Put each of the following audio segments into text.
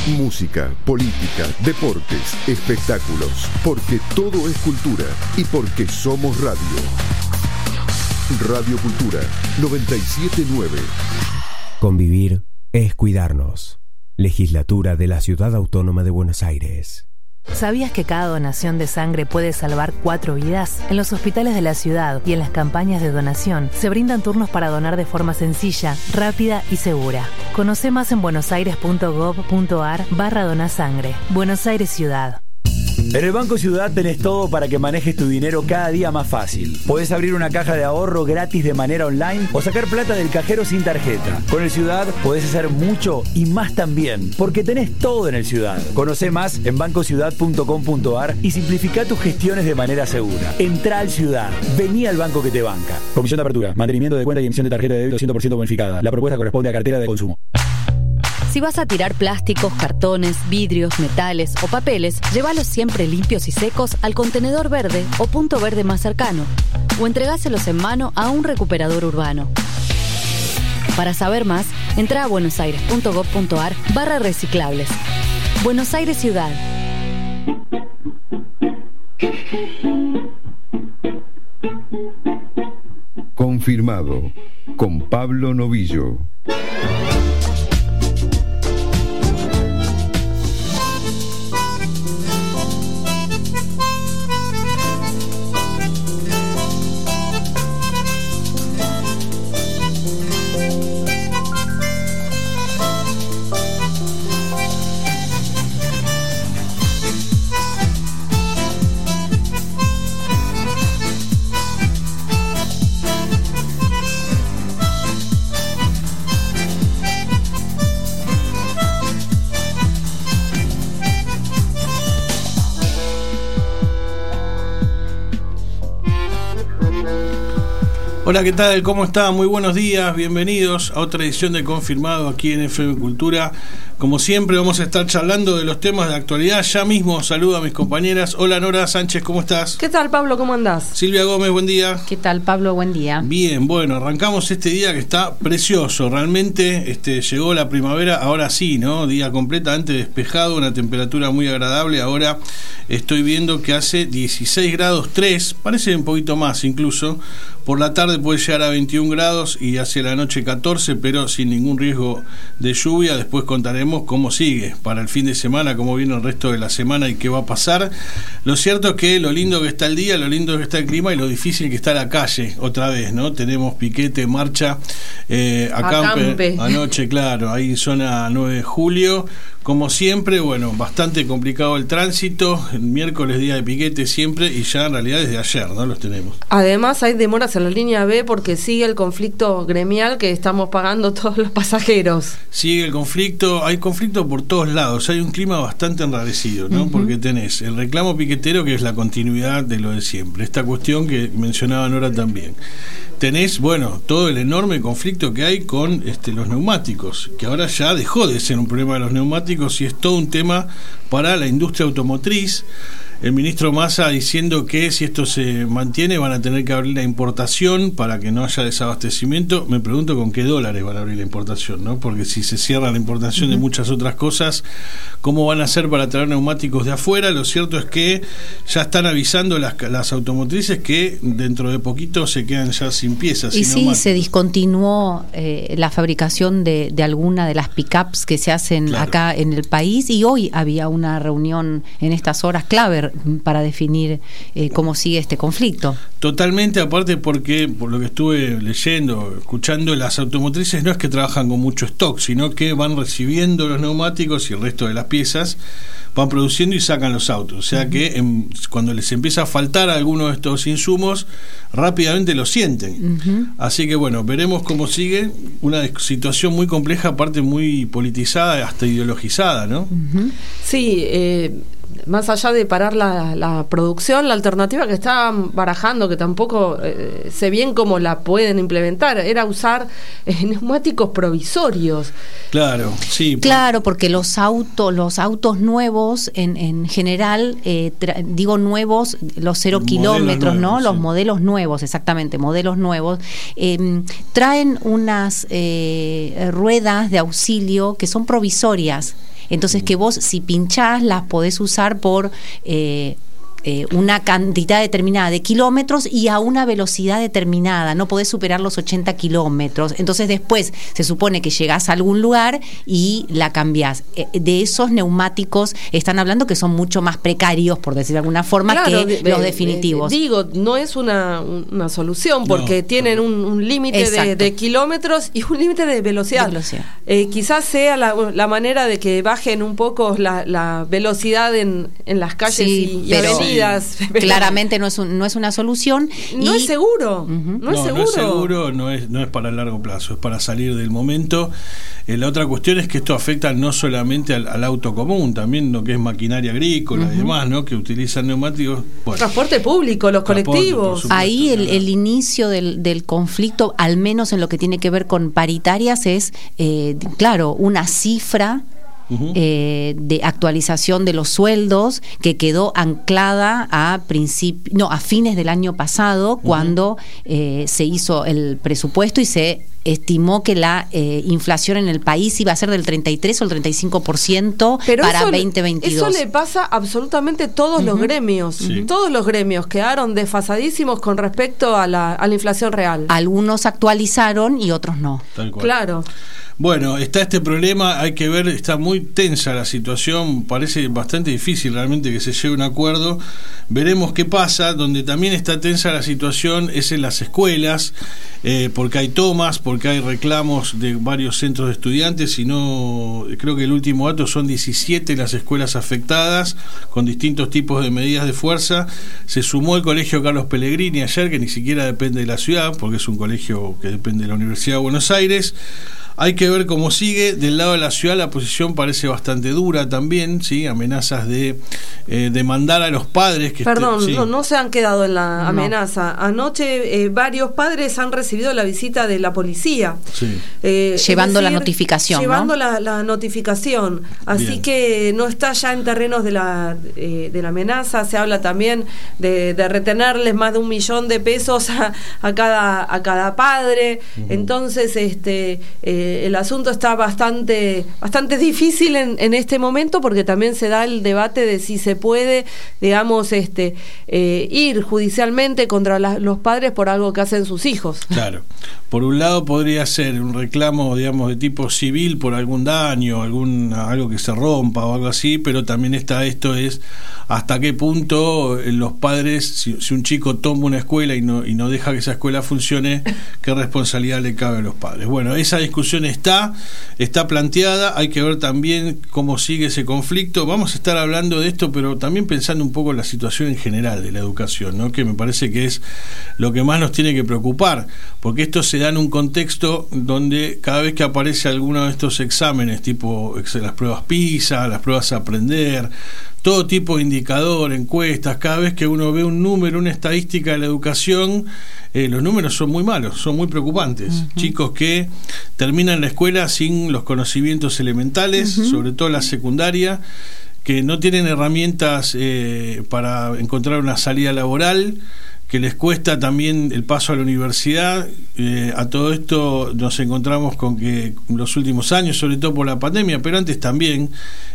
Música, política, deportes, espectáculos, porque todo es cultura y porque somos radio. Radio Cultura 979. Convivir es cuidarnos. Legislatura de la Ciudad Autónoma de Buenos Aires. ¿Sabías que cada donación de sangre puede salvar 4 vidas? En los hospitales de la ciudad y en las campañas de donación se brindan turnos para donar de forma sencilla, rápida y segura. Conoce más en buenosaires.gov.ar/donasangre. Buenos Aires Ciudad. En el Banco Ciudad tenés todo para que manejes tu dinero cada día más fácil. Podés abrir una caja de ahorro gratis de manera online o sacar plata del cajero sin tarjeta. Con el Ciudad podés hacer mucho y más también, porque tenés todo en el Ciudad. Conocé más en bancociudad.com.ar y simplifica tus gestiones de manera segura. Entrá al Ciudad. Vení al banco que te banca. Comisión de apertura, mantenimiento de cuenta y emisión de tarjeta de débito 100% bonificada. La propuesta corresponde a cartera de consumo. Si vas a tirar plásticos, cartones, vidrios, metales o papeles, llévalos siempre limpios y secos al contenedor verde o punto verde más cercano, o entregáselos en mano a un recuperador urbano. Para saber más, entra a buenosaires.gov.ar/reciclables. Buenos Aires Ciudad. Confirmado con Pablo Novillo. Hola, ¿qué tal? ¿Cómo están? Muy buenos días, bienvenidos a otra edición de Confirmado aquí en FM Cultura. Como siempre vamos a estar charlando de los temas de actualidad. Ya mismo saludo a mis compañeras. Hola Nora Sánchez, ¿cómo estás? ¿Qué tal, Pablo? ¿Cómo andás? Silvia Gómez, buen día. ¿Qué tal, Pablo? Buen día. Bien, bueno, arrancamos este día que está precioso. Realmente llegó la primavera, ahora sí, ¿no? Día completamente despejado, una temperatura muy agradable. Ahora estoy viendo que hace 16 grados 3, parece un poquito más incluso. Por la tarde puede llegar a 21 grados y hacia la noche 14, pero sin ningún riesgo de lluvia. Después contaremos cómo sigue para el fin de semana, cómo viene el resto de la semana y qué va a pasar. Lo cierto es que lo lindo que está el día, lo lindo que está el clima y lo difícil que está la calle otra vez, ¿no? Tenemos piquete, marcha, acampe anoche, claro, ahí en zona 9 de julio. Como siempre, bueno, bastante complicado el tránsito. El miércoles día de piquete siempre y ya en realidad desde ayer, ¿no? Los tenemos. Además hay demoras en la línea B porque sigue el conflicto gremial que estamos pagando todos los pasajeros. Sigue el conflicto, hay conflicto por todos lados. Hay un clima bastante enrarecido, ¿no? Porque tenés el reclamo piquetero, que es la continuidad de lo de siempre. Esta cuestión que mencionaba Nora también. Tenés, bueno, todo el enorme conflicto que hay con los neumáticos, que ahora ya dejó de ser un problema de los neumáticos y es todo un tema para la industria automotriz. El ministro Massa diciendo que si esto se mantiene van a tener que abrir la importación para que no haya desabastecimiento. Me pregunto con qué dólares van a abrir la importación, ¿no? Porque si se cierra la importación de muchas otras cosas, ¿cómo van a hacer para traer neumáticos de afuera? Lo cierto es que ya están avisando las automotrices que dentro de poquito se quedan ya sin piezas. Y sin sí, neumáticos. se discontinuó la fabricación de alguna de las pick-ups que se hacen acá en el país, y hoy había una reunión en estas horas clave para definir cómo sigue este conflicto. Totalmente, aparte porque por lo que estuve leyendo, escuchando, las automotrices no es que trabajan con mucho stock, sino que van recibiendo los neumáticos y el resto de las piezas, van produciendo y sacan los autos. O sea que cuando les empieza a faltar alguno de estos insumos, rápidamente lo sienten. Así que bueno, veremos cómo sigue. Una situación muy compleja, aparte muy politizada, hasta ideologizada, ¿no? Sí, más allá de parar la producción, la alternativa que estaban barajando, que tampoco sé bien cómo la pueden implementar, era usar neumáticos provisorios. Claro, sí. Claro, porque los autos nuevos, en general, digo nuevos, los 0 kilómetros, nuevos, ¿no? Sí. Los modelos nuevos, exactamente, modelos nuevos, traen unas ruedas de auxilio que son provisorias. Entonces que vos si pinchás las podés usar por una cantidad determinada de kilómetros y a una velocidad determinada, no podés superar los 80 kilómetros. Entonces después se supone que llegás a algún lugar y la cambiás. De esos neumáticos están hablando que son mucho más precarios, por decir de alguna forma, claro, que los definitivos. Digo, no es una solución porque tienen un límite de kilómetros y un límite de velocidad. Quizás sea la manera de que bajen un poco la velocidad en las calles y avenidas. Claramente no es una solución. No es seguro. No es seguro, no es para largo plazo, es para salir del momento. La otra cuestión es que esto afecta no solamente al auto común, también lo que es maquinaria agrícola y demás, ¿no? Que utilizan neumáticos. Bueno, transporte público, los colectivos. Ahí el inicio del conflicto, al menos en lo que tiene que ver con paritarias, es, claro, una cifra de actualización de los sueldos que quedó anclada a fines del año pasado, cuando se hizo el presupuesto y se estimó que la inflación en el país iba a ser del 33 o el 35% para 2022. Eso le pasa absolutamente a todos los gremios. Sí. Todos los gremios quedaron desfasadísimos con respecto a la inflación real. Algunos actualizaron y otros no. Tal cual. Claro. Bueno, está este problema, hay que ver, está muy tensa la situación, parece bastante difícil realmente que se llegue a un acuerdo. Veremos qué pasa. Donde también está tensa la situación es en las escuelas, porque hay tomas, porque hay reclamos de varios centros de estudiantes, y no, creo que el último dato son 17 las escuelas afectadas, con distintos tipos de medidas de fuerza. Se sumó el colegio Carlos Pellegrini ayer, que ni siquiera depende de la ciudad, porque es un colegio que depende de la Universidad de Buenos Aires. Hay que ver cómo sigue. Del lado de la ciudad la posición parece bastante dura también, ¿sí? Amenazas de demandar a los padres que no se han quedado en la amenaza. Anoche varios padres han recibido la visita de la policía. Sí. Llevando la notificación. Llevando la notificación. Así Bien. Que no está ya en terrenos de la amenaza. Se habla también de retenerles más de $1 millón a cada padre. Entonces, el asunto está bastante difícil en este momento, porque también se da el debate de si se puede, digamos, ir judicialmente contra los padres por algo que hacen sus hijos. Claro. Por un lado podría ser un reclamo, digamos, de tipo civil por algún daño, algo que se rompa o algo así, pero también está esto, es hasta qué punto los padres, si un chico toma una escuela y no deja que esa escuela funcione, qué responsabilidad le cabe a los padres. Bueno, esa discusión está planteada. Hay que ver también cómo sigue ese conflicto. Vamos a estar hablando de esto, pero también pensando un poco en la situación en general de la educación, ¿no? Que me parece que es lo que más nos tiene que preocupar, porque esto se da en un contexto donde cada vez que aparece alguno de estos exámenes, tipo las pruebas PISA, las pruebas Aprender, todo tipo de indicador, encuestas, cada vez que uno ve un número, una estadística de la educación, los números son muy malos, son muy preocupantes. Chicos que terminan la escuela sin los conocimientos elementales, sobre todo la secundaria, que no tienen herramientas para encontrar una salida laboral, que les cuesta también el paso a la universidad. A todo esto nos encontramos con que en los últimos años, sobre todo por la pandemia, pero antes también,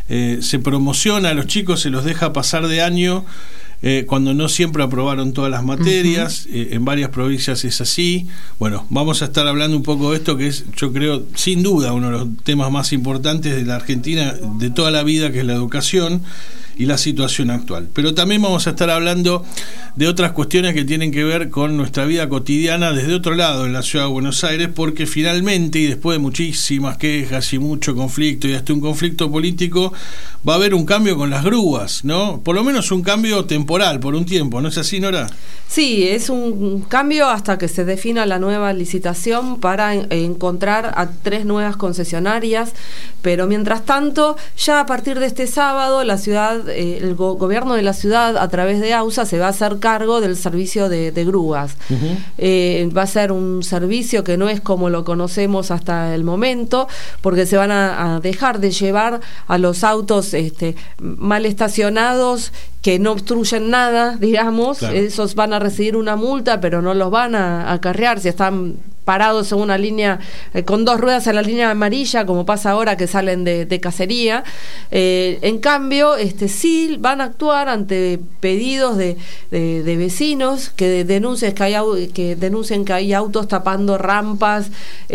se promociona a los chicos, se los deja pasar de año cuando no siempre aprobaron todas las materias. En varias provincias es así. Bueno, vamos a estar hablando un poco de esto, que es, yo creo, sin duda uno de los temas más importantes de la Argentina de toda la vida, que es la educación y la situación actual. Pero también vamos a estar hablando de otras cuestiones que tienen que ver con nuestra vida cotidiana desde otro lado en la ciudad de Buenos Aires, porque finalmente, y después de muchísimas quejas y mucho conflicto y hasta un conflicto político, va a haber un cambio con las grúas, ¿no? Por lo menos un cambio temporal, por un tiempo, ¿no es así, Nora? Sí, es un cambio hasta que se defina la nueva licitación para encontrar a 3 nuevas concesionarias, pero mientras tanto, ya a partir de este sábado, la ciudad, el gobierno de la ciudad, a través de AUSA, se va a hacer cargo del servicio de grúas. Va a ser un servicio que no es como lo conocemos hasta el momento, porque se van a dejar de llevar a los autos mal estacionados, que no obstruyen nada, digamos. Claro. Esos van a recibir una multa, pero no los van a acarrear si están parados en una línea con 2 ruedas en la línea amarilla, como pasa ahora que salen de cacería. En cambio, sí van a actuar ante pedidos de vecinos que denuncien que hay autos tapando rampas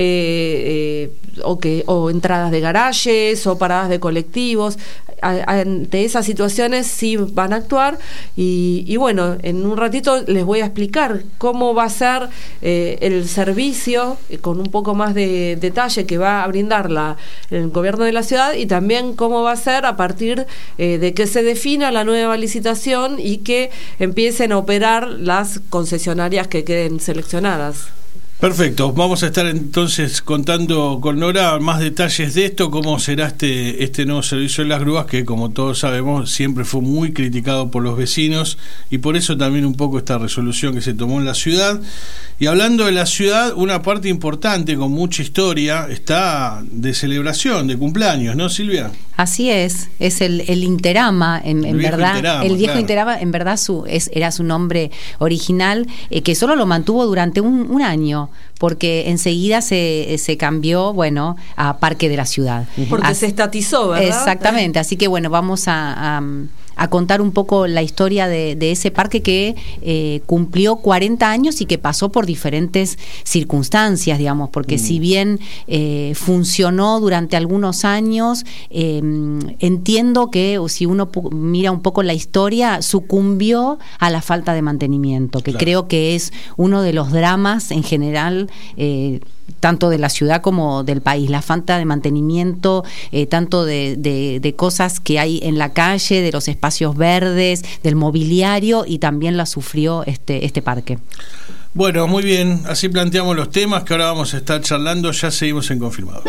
o entradas de garajes o paradas de colectivos. Ante esas situaciones sí van a actuar y bueno, en un ratito les voy a explicar cómo va a ser el servicio con un poco más de detalle que va a brindar el gobierno de la ciudad, y también cómo va a ser a partir de que se defina la nueva licitación y que empiecen a operar las concesionarias que queden seleccionadas. Perfecto, vamos a estar entonces contando con Nora más detalles de esto, cómo será este nuevo servicio de las grúas, que como todos sabemos siempre fue muy criticado por los vecinos, y por eso también un poco esta resolución que se tomó en la ciudad. Y hablando de la ciudad, una parte importante con mucha historia está de celebración, de cumpleaños, ¿no, Silvia? Así es el Interama, en verdad, Interama, el viejo, claro. Interama, en verdad era su nombre original, que solo lo mantuvo durante un año, porque enseguida se cambió, bueno, a Parque de la Ciudad. Porque se estatizó, ¿verdad? Exactamente, así que bueno, vamos a contar un poco la historia de ese parque que cumplió 40 años y que pasó por diferentes circunstancias, digamos, porque si bien funcionó durante algunos años, entiendo que si uno mira un poco la historia, sucumbió a la falta de mantenimiento, que claro, creo que es uno de los dramas en general, tanto de la ciudad como del país, la falta de mantenimiento, tanto de cosas que hay en la calle, de los espacios verdes, del mobiliario, y también la sufrió este parque. Bueno, muy bien, así planteamos los temas que ahora vamos a estar charlando. Ya seguimos en Confirmado.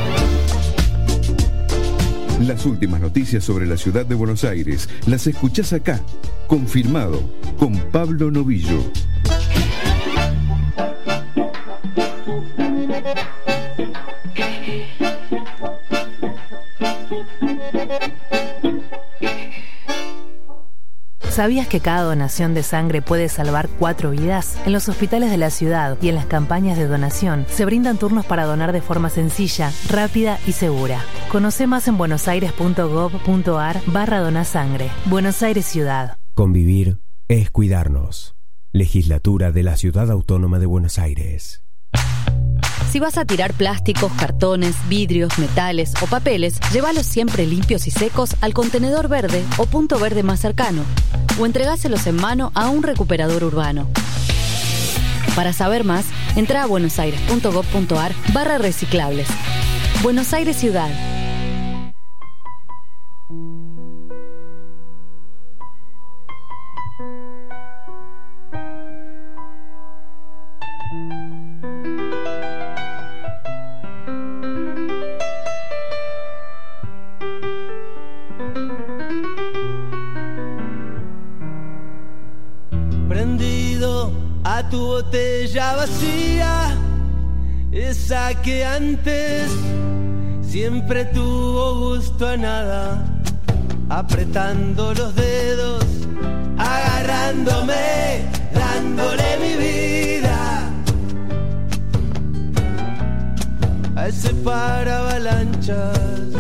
Las últimas noticias sobre la ciudad de Buenos Aires las escuchás acá. Confirmado, con Pablo Novillo. ¿Sabías que cada donación de sangre puede salvar 4 vidas? En los hospitales de la ciudad y en las campañas de donación se brindan turnos para donar de forma sencilla, rápida y segura. Conoce más en buenosaires.gov.ar/donasangre. Buenos Aires Ciudad. Convivir es cuidarnos. Legislatura de la Ciudad Autónoma de Buenos Aires. Si vas a tirar plásticos, cartones, vidrios, metales o papeles, llévalos siempre limpios y secos al contenedor verde o punto verde más cercano, o entregáselos en mano a un recuperador urbano. Para saber más, entra a buenosaires.gov.ar/reciclables. Buenos Aires Ciudad. A tu botella vacía, esa que antes siempre tuvo gusto a nada, apretando los dedos, agarrándome, dándole mi vida a ese paravalanchas.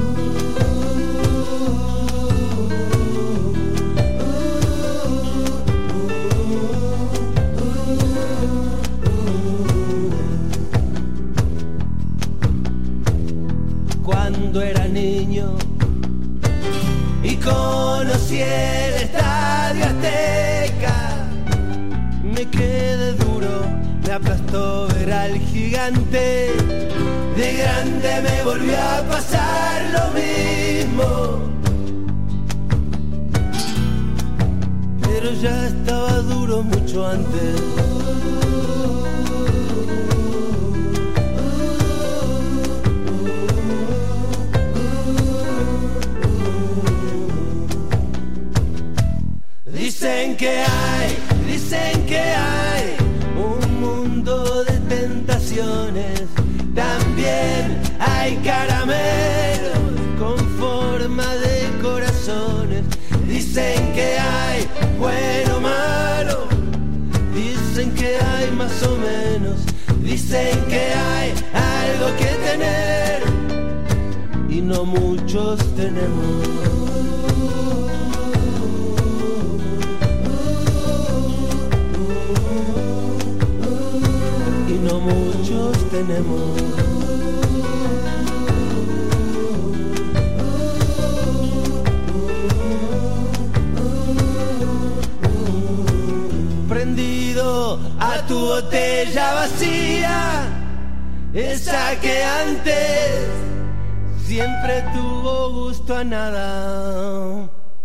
Cuando era niño y conocí el Estadio Azteca, me quedé duro, me aplastó ver al gigante. De grande me volvió a pasar lo mismo, pero ya estaba duro mucho antes. Dicen que hay un mundo de tentaciones, también hay caramelos con forma de corazones. Dicen que hay bueno o malo, dicen que hay más o menos, dicen dicen que hay algo que tener y no muchos tenemos. Y no muchos tenemos. Prendido a tu botella vacía, esa que antes siempre tuvo gusto a nada.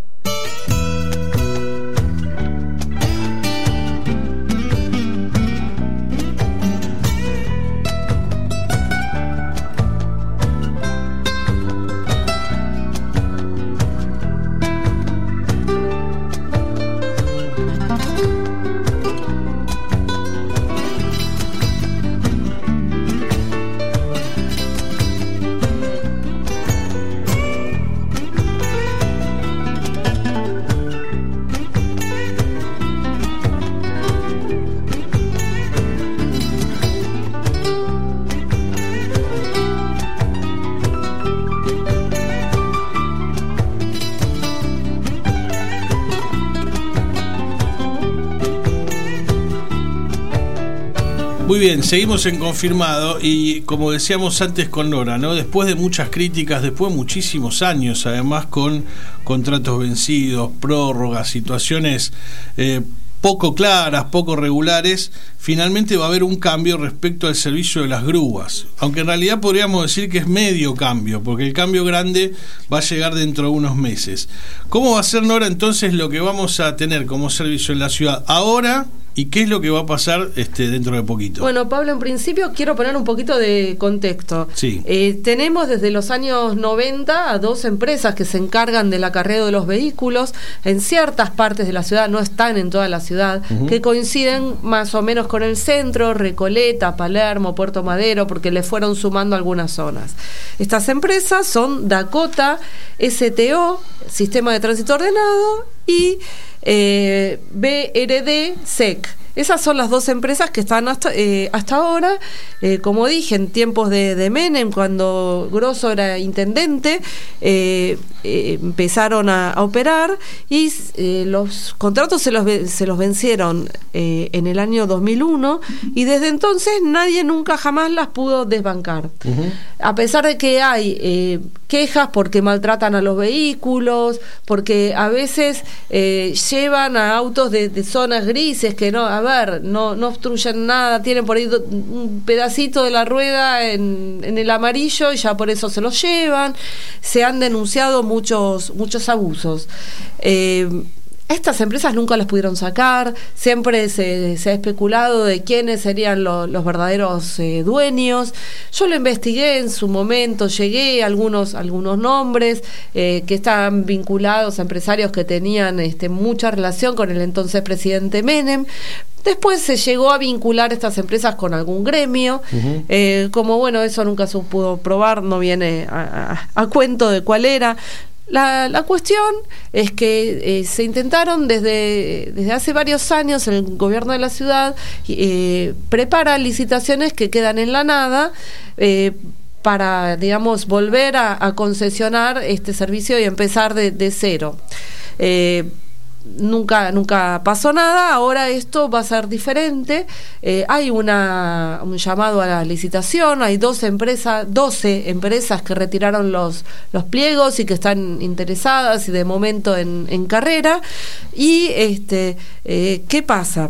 Muy bien, seguimos en Confirmado y como decíamos antes con Nora, ¿no? Después de muchas críticas, después de muchísimos años, además con contratos vencidos, prórrogas, situaciones poco claras, poco regulares, finalmente va a haber un cambio respecto al servicio de las grúas, aunque en realidad podríamos decir que es medio cambio, porque el cambio grande va a llegar dentro de unos meses. ¿Cómo va a ser, Nora, entonces lo que vamos a tener como servicio en la ciudad ahora? ¿Y qué es lo que va a pasar dentro de poquito? Bueno, Pablo, en principio quiero poner un poquito de contexto. Sí. Tenemos desde los años 90 a 2 empresas que se encargan del acarreo de los vehículos en ciertas partes de la ciudad, no están en toda la ciudad, que coinciden más o menos con el centro, Recoleta, Palermo, Puerto Madero, porque le fueron sumando algunas zonas. Estas empresas son Dakota, STO, Sistema de Tránsito Ordenado, y BRD SEC. Esas son las 2 empresas que están hasta ahora. Como dije, en tiempos de Menem, cuando Grosso era intendente, empezaron a operar y los contratos se los vencieron en el año 2001 y desde entonces nadie nunca jamás las pudo desbancar. A pesar de que hay quejas porque maltratan a los vehículos, porque a veces llevan a autos de zonas grises que no obstruyen nada, tienen por ahí un pedacito de la rueda en el amarillo y ya por eso se los llevan. Se han denunciado muchos abusos. Estas empresas nunca las pudieron sacar, siempre se ha especulado de quiénes serían los verdaderos dueños. Yo lo investigué en su momento, llegué a algunos nombres que estaban vinculados a empresarios que tenían mucha relación con el entonces presidente Menem. Después se llegó a vincular estas empresas con algún gremio, como bueno, eso nunca se pudo probar, no viene a cuento de cuál era. La cuestión es que se intentaron desde hace varios años, el gobierno de la ciudad prepara licitaciones que quedan en la nada para, digamos, volver a concesionar este servicio y empezar de cero. Nunca pasó nada. Ahora esto va a ser diferente. Hay un llamado a la licitación. Hay 12 empresas que retiraron los pliegos y que están interesadas y de momento en carrera. Y ¿qué pasa?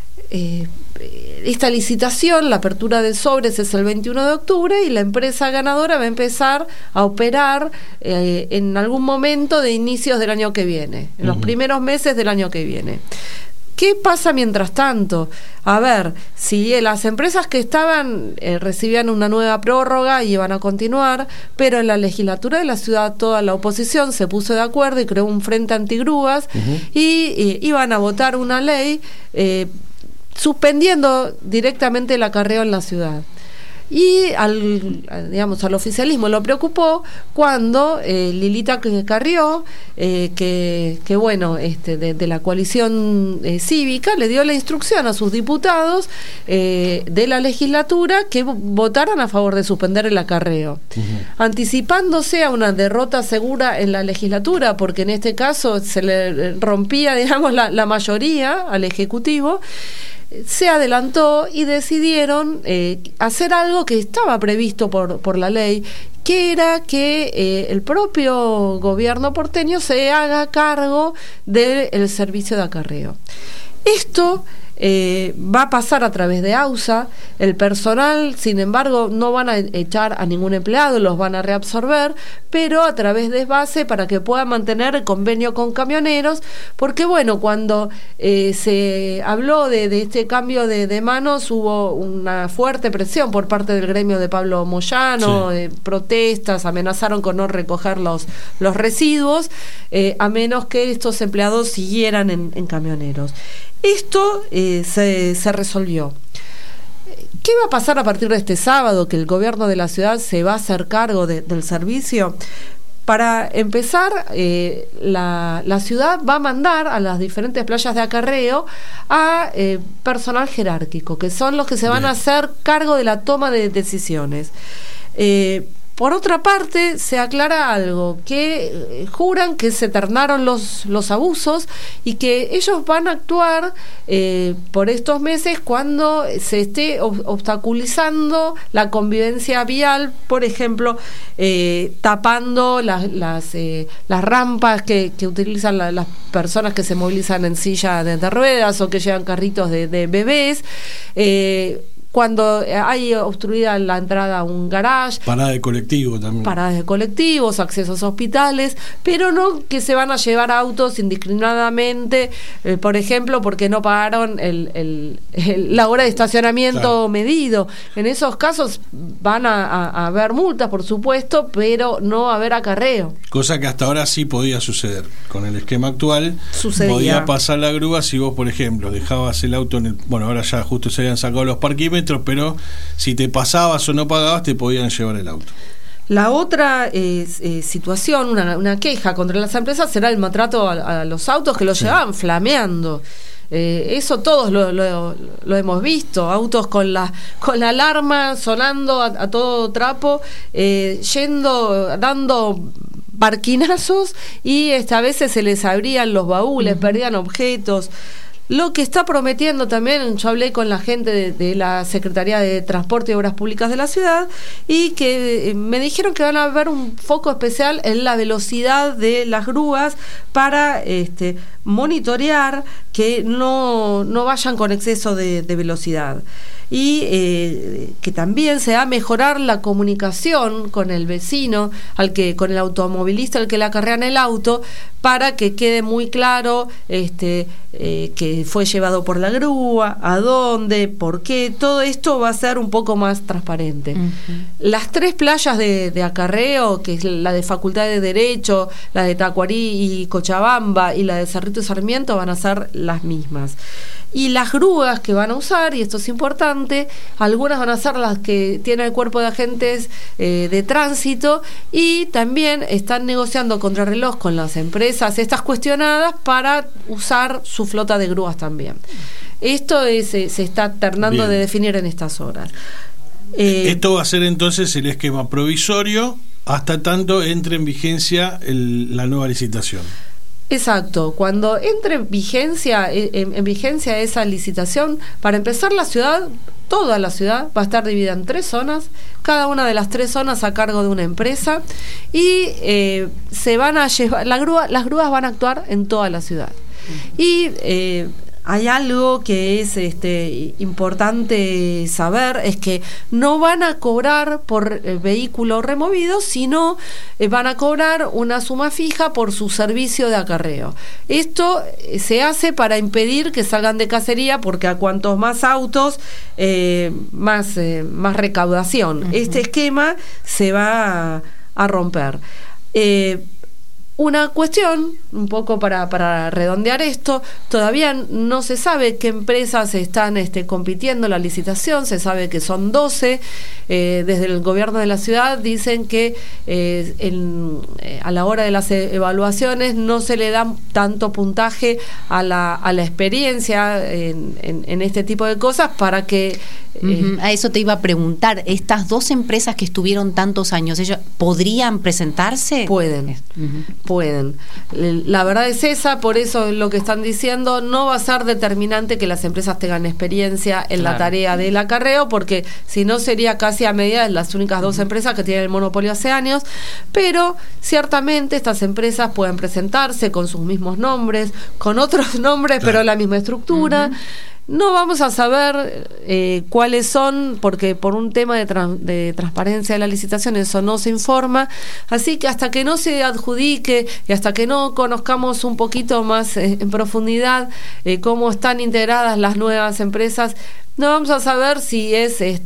Esta licitación, la apertura de sobres es el 21 de octubre y la empresa ganadora va a empezar a operar en algún momento de inicios del año que viene, en los primeros meses del año que viene. ¿Qué pasa mientras tanto? A ver, si las empresas que estaban recibían una nueva prórroga y iban a continuar, pero en la legislatura de la ciudad toda la oposición se puso de acuerdo y creó un frente antigrúas y iban a votar una ley suspendiendo directamente el acarreo en la ciudad. Y al oficialismo lo preocupó cuando Lilita Carrió, que bueno, de la coalición cívica, le dio la instrucción a sus diputados de la legislatura que votaran a favor de suspender el acarreo, anticipándose a una derrota segura en la legislatura, porque en este caso se le rompía, digamos, la mayoría al Ejecutivo. Se adelantó y decidieron hacer algo que estaba previsto por la ley, que era que el propio gobierno porteño se haga cargo del servicio de acarreo. Esto va a pasar a través de AUSA. El personal, sin embargo, no van a echar a ningún empleado, los van a reabsorber, pero a través de base para que puedan mantener el convenio con camioneros, porque bueno, cuando se habló de este cambio de manos, hubo una fuerte presión por parte del gremio de Pablo Moyano, protestas, amenazaron con no recoger los residuos, a menos que estos empleados siguieran en camioneros. Esto se resolvió. ¿Qué va a pasar a partir de este sábado, que el gobierno de la ciudad se va a hacer cargo del servicio? Para empezar, la ciudad va a mandar a las diferentes playas de acarreo a personal jerárquico, que son los que se van a hacer cargo de la toma de decisiones. Por otra parte, se aclara algo, que juran que se ternaron los abusos y que ellos van a actuar por estos meses cuando se esté obstaculizando la convivencia vial, por ejemplo, tapando las rampas que utilizan las personas que se movilizan en silla de ruedas o que llevan carritos de bebés, cuando hay obstruida la entrada a un garage. Parada de colectivo también. Paradas de colectivos, accesos a hospitales, pero no que se van a llevar autos indiscriminadamente, por ejemplo, porque no pagaron la hora de estacionamiento medido. En esos casos van a haber multas, por supuesto, pero no va a haber acarreo. Cosa que hasta ahora sí podía suceder. Con el esquema actual, podía pasar la grúa si vos, por ejemplo, dejabas el auto en el... Bueno, ahora ya justo se habían sacado los parquímetros, pero si te pasabas o no pagabas te podían llevar el auto. La otra situación, una queja contra las empresas, será el maltrato a los autos que los llevaban flameando. Eso todos lo hemos visto, autos con la alarma sonando a todo trapo, dando barquinazos, y a veces se les abrían los baúles, perdían objetos. Lo que está prometiendo también, yo hablé con la gente de la Secretaría de Transporte y Obras Públicas de la ciudad, y que me dijeron que van a haber un foco especial en la velocidad de las grúas para monitorear que no vayan con exceso de velocidad. Y que también se va a mejorar la comunicación con el vecino, con el automovilista al que le acarrean el auto, para que quede muy claro que fue llevado por la grúa, a dónde, por qué. Todo esto va a ser un poco más transparente. Las 3 playas de acarreo, que es la de Facultad de Derecho, la de Tacuarí y Cochabamba, y la de Cerrito y Sarmiento, van a ser las mismas. Y las grúas que van a usar, y esto es importante, algunas van a ser las que tiene el cuerpo de agentes de tránsito, y también están negociando contrarreloj con las empresas estas cuestionadas para usar su flota de grúas también. Esto se está ternando de definir en estas horas. Esto va a ser entonces el esquema provisorio hasta tanto entre en vigencia la nueva licitación. Exacto, cuando entre en vigencia esa licitación, para empezar, toda la ciudad va a estar dividida en 3 zonas, cada una de las 3 zonas a cargo de una empresa, y se van a llevar, las grúas van a actuar en toda la ciudad. Y hay algo que es importante saber, es que no van a cobrar por vehículo removido, sino van a cobrar una suma fija por su servicio de acarreo. Esto se hace para impedir que salgan de cacería, porque a cuantos más autos, más recaudación. Este esquema se va a romper. Una cuestión, un poco para redondear esto, todavía no se sabe qué empresas están compitiendo en la licitación, se sabe que son 12, desde el gobierno de la ciudad dicen que a la hora de las evaluaciones no se le da tanto puntaje a la experiencia en este tipo de cosas para que... A eso te iba a preguntar, estas 2 empresas que estuvieron tantos años, ¿ellos podrían presentarse? Pueden. La verdad es esa, por eso lo que están diciendo, no va a ser determinante que las empresas tengan experiencia en la tarea del acarreo, porque si no sería casi a medida de las únicas 2 empresas que tienen el monopolio hace años, pero ciertamente estas empresas pueden presentarse con sus mismos nombres, con otros nombres, pero la misma estructura. No vamos a saber cuáles son, porque por un tema de transparencia de la licitación eso no se informa, así que hasta que no se adjudique y hasta que no conozcamos un poquito más en profundidad cómo están integradas las nuevas empresas, no vamos a saber si es el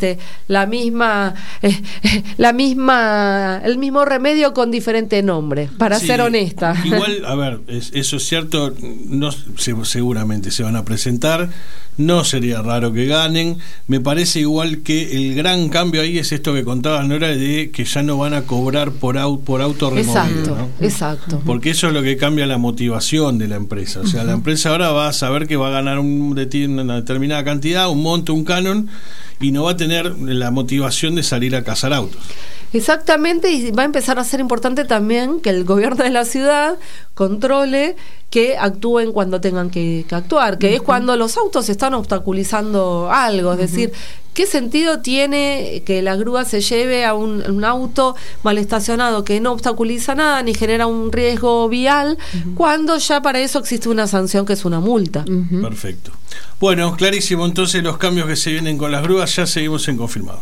mismo remedio con diferente nombre, para ser honesta. Igual, a ver, eso es cierto, no, seguramente se van a presentar, no sería raro que ganen. Me parece igual que el gran cambio ahí es esto que contabas, Nora, de que ya no van a cobrar por auto removido, ¿no? Exacto. Porque eso es lo que cambia la motivación de la empresa. O sea, la empresa ahora va a saber que va a ganar una determinada cantidad, un monto, un canon, y no va a tener la motivación de salir a cazar autos. Exactamente, y va a empezar a ser importante también que el gobierno de la ciudad controle que actúen cuando tengan que actuar, que es cuando los autos están obstaculizando algo, es decir, ¿qué sentido tiene que la grúa se lleve a un auto mal estacionado que no obstaculiza nada ni genera un riesgo vial cuando ya para eso existe una sanción que es una multa? Perfecto. Bueno, clarísimo, entonces los cambios que se vienen con las grúas, ya seguimos en Confirmado.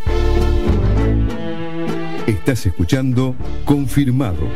Estás escuchando Confirmado.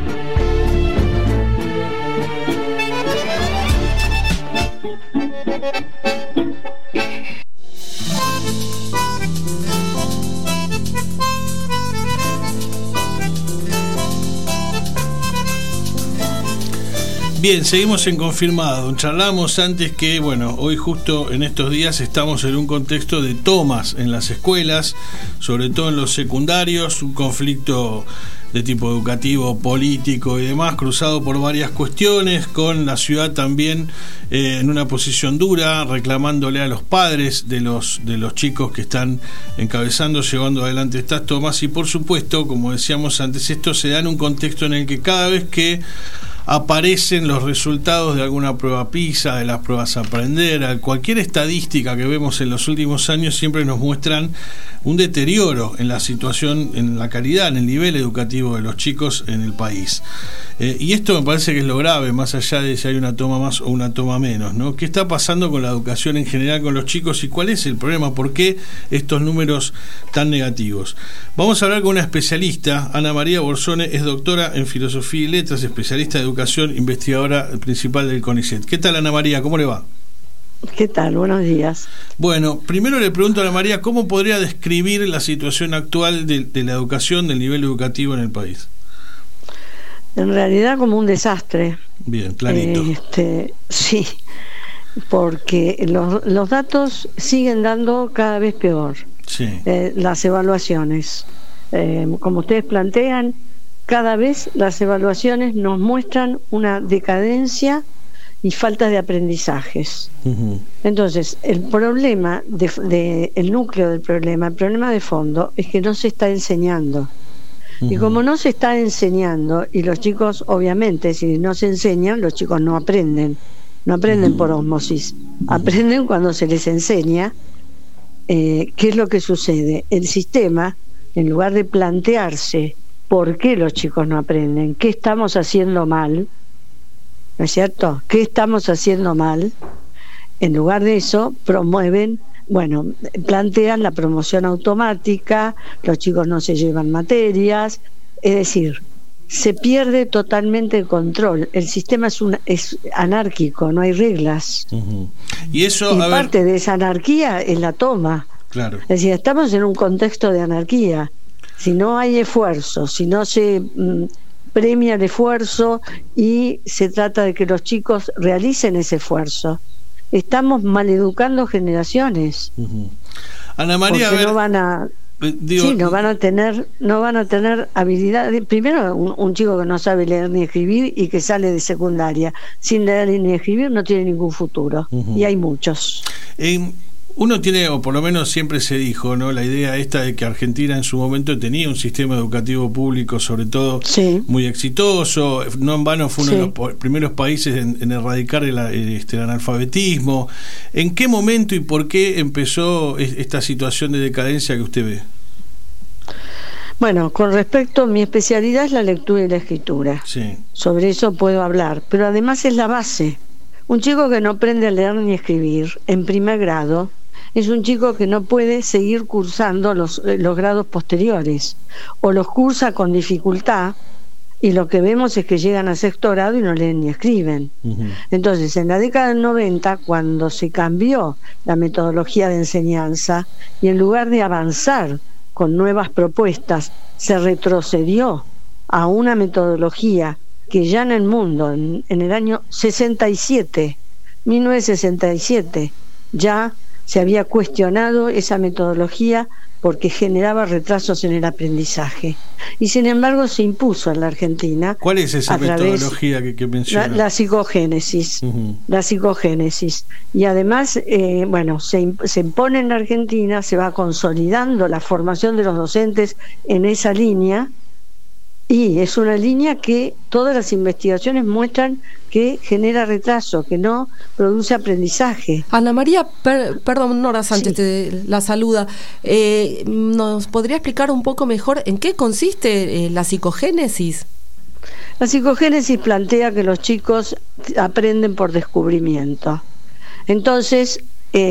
Bien, seguimos en Confirmado. Charlamos antes que, bueno, hoy justo en estos días estamos en un contexto de tomas en las escuelas, sobre todo en los secundarios, un conflicto de tipo educativo, político y demás, cruzado por varias cuestiones, con la ciudad también en una posición dura, reclamándole a los padres de los chicos que están encabezando, llevando adelante estas tomas, y por supuesto, como decíamos antes, esto se da en un contexto en el que cada vez que aparecen los resultados de alguna prueba PISA, de las pruebas Aprender, cualquier estadística que vemos en los últimos años siempre nos muestran un deterioro en la situación, en la calidad, en el nivel educativo de los chicos en el país. Y esto me parece que es lo grave, más allá de si hay una toma más o una toma menos, ¿no? ¿Qué está pasando con la educación en general con los chicos y cuál es el problema? ¿Por qué estos números tan negativos? Vamos a hablar con una especialista. Ana María Borsone es doctora en Filosofía y Letras, especialista de educación, investigadora principal del CONICET. ¿Qué tal, Ana María? ¿Cómo le va? ¿Qué tal? Buenos días. Bueno, primero le pregunto a Ana María, ¿cómo podría describir la situación actual de la educación, del nivel educativo en el país? En realidad como un desastre. Bien, clarito. Sí, porque los datos siguen dando cada vez peor. Sí. Las evaluaciones, como ustedes plantean, cada vez las evaluaciones nos muestran una decadencia y falta de aprendizajes. Entonces, el problema el núcleo del problema, el problema de fondo, es que no se está enseñando. Y como no se está enseñando, y los chicos, obviamente, si no se enseñan, los chicos no aprenden por ósmosis, aprenden cuando se les enseña. ¿Qué es lo que sucede? El sistema, en lugar de plantearse por qué los chicos no aprenden, qué estamos haciendo mal, ¿no es cierto? ¿Qué estamos haciendo mal? En lugar de eso, plantean la promoción automática, los chicos no se llevan materias, es decir, se pierde totalmente el control. El sistema es anárquico, no hay reglas. Y eso, parte de esa anarquía es la toma. Claro. Es decir, estamos en un contexto de anarquía. Si no hay esfuerzo, si no se premia el esfuerzo y se trata de que los chicos realicen ese esfuerzo. Estamos maleducando generaciones. Ana María, porque no van a no van a tener habilidad. Primero, un chico que no sabe leer ni escribir y que sale de secundaria sin leer ni escribir no tiene ningún futuro. Y hay muchos. Uno tiene, o por lo menos siempre se dijo, ¿no?, la idea esta de que Argentina en su momento tenía un sistema educativo público, sobre todo muy exitoso. No en vano fue uno de los primeros países en erradicar el analfabetismo. ¿En qué momento y por qué empezó esta situación de decadencia que usted ve? Bueno, con respecto, mi especialidad es la lectura y la escritura. Sobre eso puedo hablar, pero además es la base. Un chico que no aprende a leer ni escribir en primer grado es un chico que no puede seguir cursando los grados posteriores, o los cursa con dificultad, y lo que vemos es que llegan a sexto grado y no leen ni escriben. Entonces, en la década del 90, cuando se cambió la metodología de enseñanza, y en lugar de avanzar con nuevas propuestas, se retrocedió a una metodología que ya en el mundo, en el año 1967, ya se había cuestionado esa metodología porque generaba retrasos en el aprendizaje. Y sin embargo se impuso en la Argentina. ¿Cuál es esa metodología que menciona? La psicogénesis. La psicogénesis. Y además, se impone en la Argentina, se va consolidando la formación de los docentes en esa línea. Y es una línea que todas las investigaciones muestran que genera retraso, que no produce aprendizaje. Ana María, perdón, Nora Sánchez te la saluda. ¿Nos podría explicar un poco mejor en qué consiste la psicogénesis? La psicogénesis plantea que los chicos aprenden por descubrimiento. Entonces,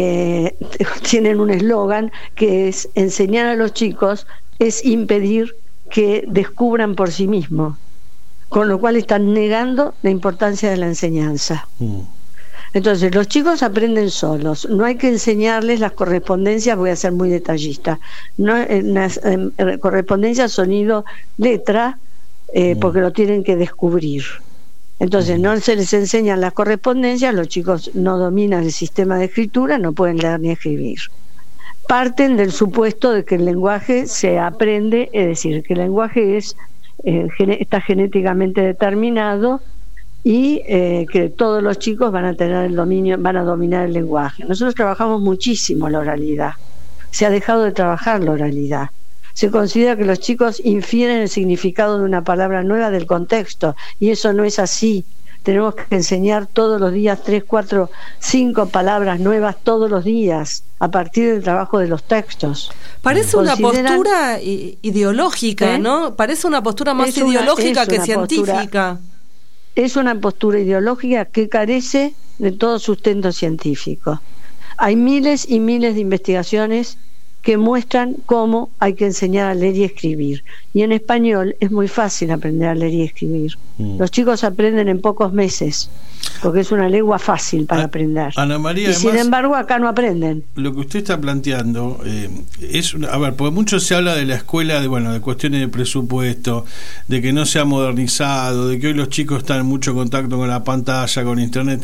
tienen un eslogan que es: enseñar a los chicos es impedir que descubran por sí mismos, con lo cual están negando la importancia de la enseñanza. Entonces, los chicos aprenden solos, no hay que enseñarles las correspondencias, voy a ser muy detallista, correspondencia, sonido, letra, porque lo tienen que descubrir. Entonces, no se les enseñan las correspondencias, los chicos no dominan el sistema de escritura, no pueden leer ni escribir. Parten del supuesto de que el lenguaje se aprende, es decir, que el lenguaje está genéticamente determinado y que todos los chicos van a tener el dominio, van a dominar el lenguaje. Nosotros trabajamos muchísimo la oralidad. Se ha dejado de trabajar la oralidad. Se considera que los chicos infieren el significado de una palabra nueva del contexto, y eso no es así. Tenemos que enseñar todos los días 3, 4, 5 palabras nuevas todos los días a partir del trabajo de los textos. Parece una postura ideológica, ¿no? Parece una postura más ideológica que científica. Es una postura ideológica que carece de todo sustento científico. Hay miles y miles de investigaciones que muestran cómo hay que enseñar a leer y escribir. Y en español es muy fácil aprender a leer y escribir. Los chicos aprenden en pocos meses, porque es una lengua fácil para aprender. Ana María, y sin embargo acá no aprenden. Lo que usted está planteando es, porque mucho se habla de la escuela, de cuestiones de presupuesto, de que no se ha modernizado, de que hoy los chicos están en mucho contacto con la pantalla, con internet.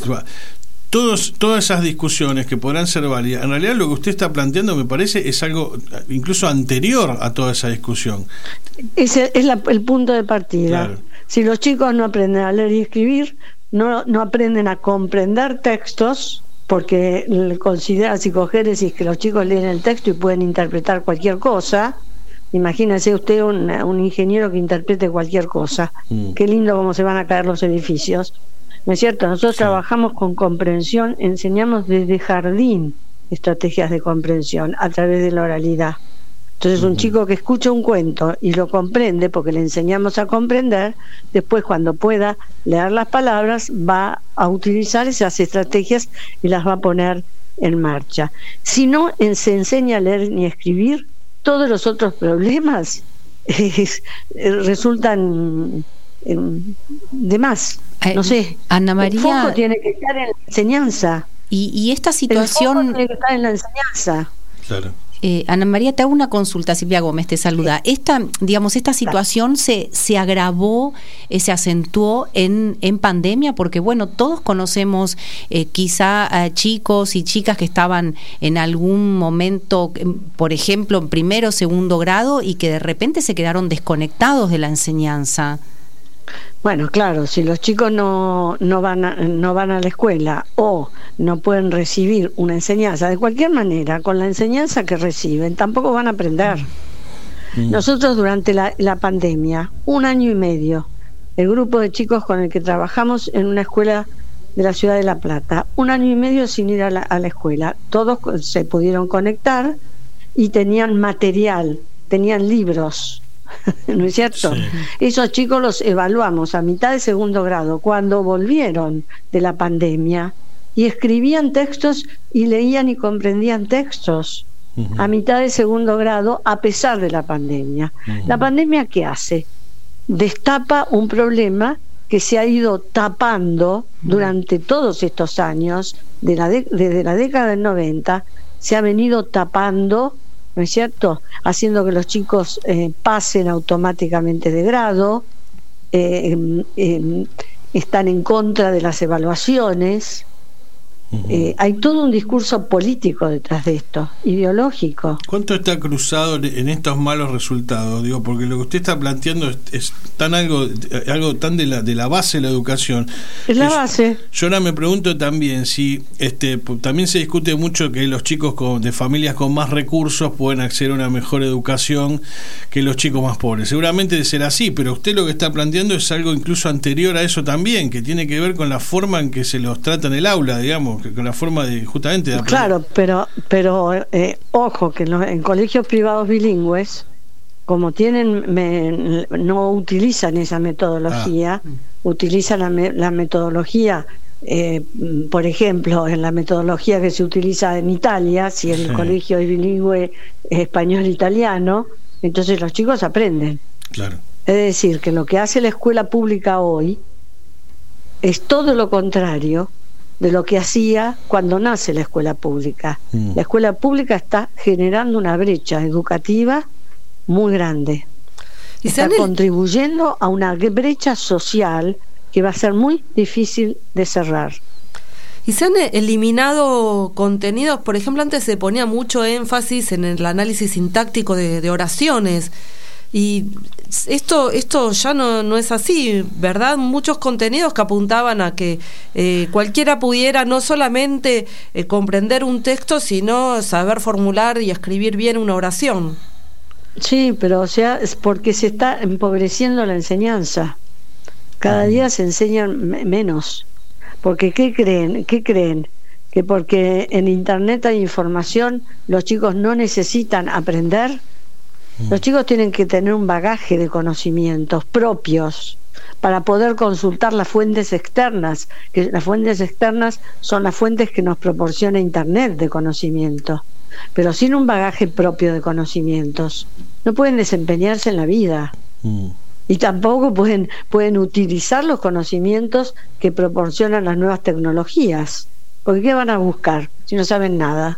Todas esas discusiones que podrán ser válidas, en realidad lo que usted está planteando, me parece, es algo incluso anterior a toda esa discusión. Ese es el punto de partida. Claro. Si los chicos no aprenden a leer y escribir, no aprenden a comprender textos, porque considera psicogénesis que los chicos leen el texto y pueden interpretar cualquier cosa. Imagínese usted un ingeniero que interprete cualquier cosa. Qué lindo cómo se van a caer los edificios. ¿No es cierto? Nosotros trabajamos con comprensión, enseñamos desde jardín estrategias de comprensión a través de la oralidad. Entonces, un chico que escucha un cuento y lo comprende, porque le enseñamos a comprender, después cuando pueda leer las palabras va a utilizar esas estrategias y las va a poner en marcha. Si no se enseña a leer ni a escribir, todos los otros problemas resultan de más. No sé, Ana María, el foco tiene que estar en la enseñanza. Y esta situación, el foco tiene que estar en la enseñanza. Claro. Ana María, te hago una consulta. Silvia Gómez te saluda. Esta situación se agravó, se acentuó en pandemia, porque bueno, todos conocemos quizá chicos y chicas que estaban en algún momento, por ejemplo, en primero o segundo grado, y que de repente se quedaron desconectados de la enseñanza. Bueno, claro, si los chicos no van a la escuela o no pueden recibir una enseñanza, de cualquier manera, con la enseñanza que reciben, tampoco van a aprender. Nosotros durante la pandemia, 1 año y medio, el grupo de chicos con el que trabajamos en una escuela de la ciudad de La Plata, 1 año y medio sin ir a la escuela, todos se pudieron conectar y tenían material, tenían libros. ¿No es cierto? Sí. Esos chicos los evaluamos a mitad de segundo grado cuando volvieron de la pandemia y escribían textos y leían y comprendían textos a mitad de segundo grado a pesar de la pandemia. ¿La pandemia qué hace? Destapa un problema que se ha ido tapando durante todos estos años, desde la década del 90, se ha venido tapando, ¿no es cierto?, haciendo que los chicos pasen automáticamente de grado, están en contra de las evaluaciones. Hay todo un discurso político detrás de esto, ideológico. ¿Cuánto está cruzado en estos malos resultados? Digo, porque lo que usted está planteando es tan algo tan de la base de la educación. Es la base. Yo ahora me pregunto también si también se discute mucho que los chicos de familias con más recursos pueden acceder a una mejor educación que los chicos más pobres. Seguramente será así, pero usted lo que está planteando es algo incluso anterior a eso también, que tiene que ver con la forma en que se los trata en el aula, digamos, con la forma de justamente de aprender. Claro, pero ojo, que en colegios privados bilingües, como no utilizan esa metodología, utilizan la metodología, por ejemplo, en la metodología que se utiliza en Italia, si el colegio es bilingüe español-italiano, entonces los chicos aprenden. Claro. Es decir, que lo que hace la escuela pública hoy es todo lo contrario de lo que hacía cuando nace la escuela pública. La escuela pública está generando una brecha educativa muy grande. Está contribuyendo a una brecha social que va a ser muy difícil de cerrar. Y se han eliminado contenidos, por ejemplo, antes se ponía mucho énfasis en el análisis sintáctico de oraciones. Y esto ya no es así, ¿verdad? Muchos contenidos que apuntaban a que cualquiera pudiera no solamente comprender un texto, sino saber formular y escribir bien una oración. Sí, pero es porque se está empobreciendo la enseñanza. Cada día se enseñan menos. Porque ¿qué creen? Que porque en Internet hay información, los chicos no necesitan aprender. Los chicos tienen que tener un bagaje de conocimientos propios para poder consultar las fuentes externas, que las fuentes externas son las fuentes que nos proporciona Internet de conocimiento, pero sin un bagaje propio de conocimientos no pueden desempeñarse en la vida y tampoco pueden utilizar los conocimientos que proporcionan las nuevas tecnologías, porque ¿qué van a buscar si no saben nada?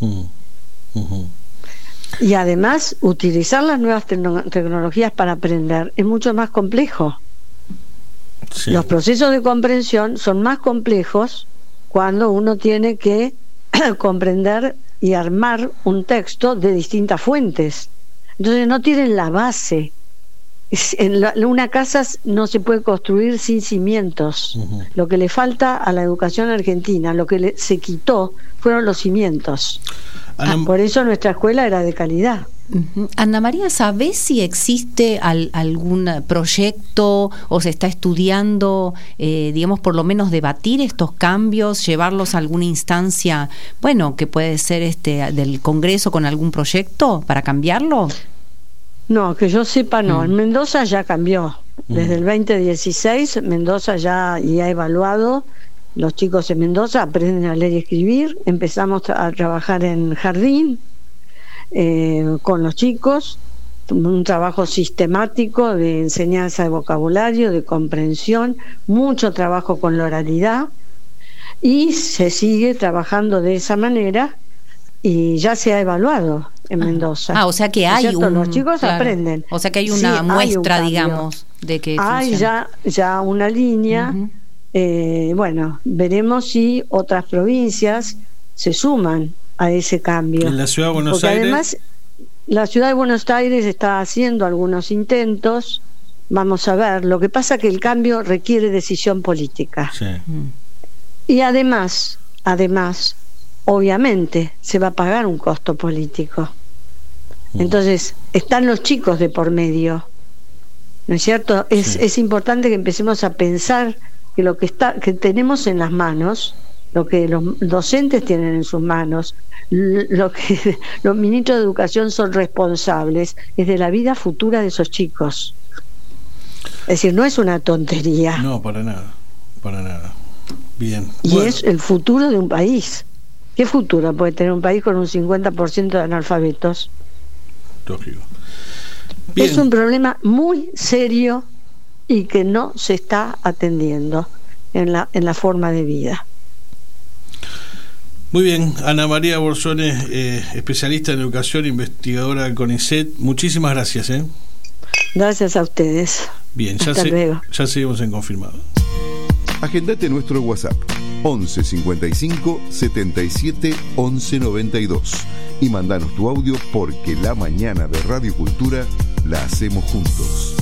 Y además, utilizar las nuevas tecnologías para aprender es mucho más complejo. Sí. Los procesos de comprensión son más complejos cuando uno tiene que comprender y armar un texto de distintas fuentes. Entonces no tienen la base. Una casa no se puede construir sin cimientos. Lo que le falta a la educación argentina, lo que se quitó, fueron los cimientos. Por eso nuestra escuela era de calidad. Ana María, ¿sabés si existe algún proyecto o se está estudiando, digamos, por lo menos debatir estos cambios, llevarlos a alguna instancia, bueno, que puede ser del Congreso con algún proyecto para cambiarlo? No, que yo sepa no. En Mendoza ya cambió. Desde el 2016 Mendoza ya ha evaluado. Los chicos en Mendoza aprenden a leer y escribir. Empezamos a trabajar en jardín con los chicos, un trabajo sistemático de enseñanza de vocabulario, de comprensión, mucho trabajo con la oralidad, y se sigue trabajando de esa manera y ya se ha evaluado en Mendoza. O sea que hay los chicos aprenden. O sea que hay una muestra, digamos, de que hay ya una línea. Bueno, veremos si otras provincias se suman a ese cambio. En la ciudad de Buenos Porque Aires. Además, la ciudad de Buenos Aires está haciendo algunos intentos. Vamos a ver. Lo que pasa que el cambio requiere decisión política. Sí. Y además, obviamente, se va a pagar un costo político. Entonces, están los chicos de por medio. ¿No es cierto? Es importante que empecemos a pensar que lo que tenemos en las manos, lo que los docentes tienen en sus manos, lo que los ministros de Educación son responsables, es de la vida futura de esos chicos. Es decir, no es una tontería. No, para nada. Bien. Y es el futuro de un país. ¿Qué futuro puede tener un país con un 50% de analfabetos? Lógico. Bien. Es un problema muy serio y que no se está atendiendo en la forma de vida. Muy bien, Ana María Borzones, especialista en educación, investigadora del CONICET, muchísimas gracias. Gracias a ustedes. Bien, ya seguimos en Confirmado. Agendate nuestro WhatsApp 11 55 77 11 92 y mandanos tu audio, porque la mañana de Radio Cultura la hacemos juntos.